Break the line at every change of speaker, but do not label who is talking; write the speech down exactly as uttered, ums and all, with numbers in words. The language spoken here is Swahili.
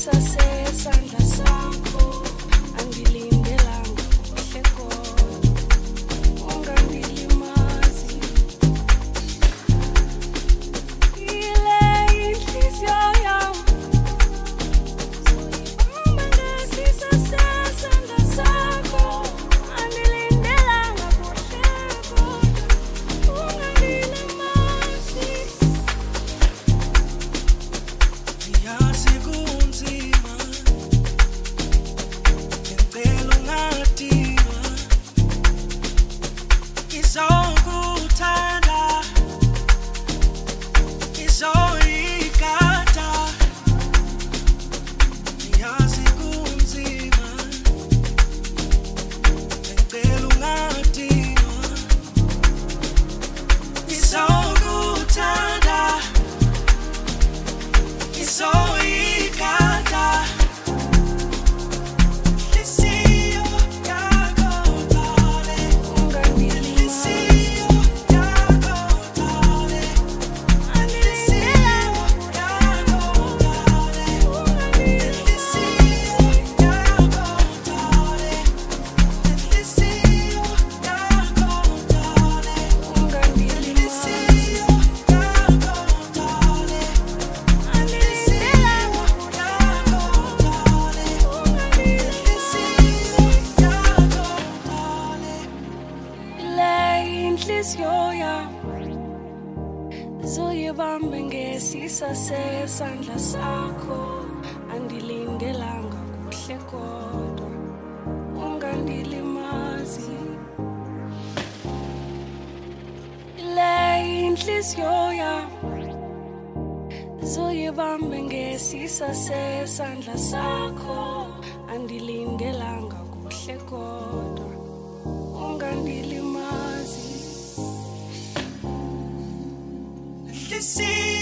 sesandla sakho andilindelanga kuhle kodwa ungandilimazi ile inhliziyo yam soyibamba ngesisa sesandla sakho andilindelanga kuhle kodwa ungandilimazi yazi kunzima ngicela ungadinwa izokuthanda izoyikata yazi kunzima ngicela ungadinwa izokuthanda izoyikata inhliziyo yakho dale inhliziyo yakho dale inhliziyo yakho dale inhliziyo yakho dale inhliziyo yakho dale inhliziyo yakho dale inhliziyo zoyibambe ngesisa sesandla sakho andilindelanga kuhle kodwa ungandilimazi ile inhliziyo zoyibambe ngesisa sesandla sakho andilindelanga kuhle kodwa ungandilimazi inhliziyo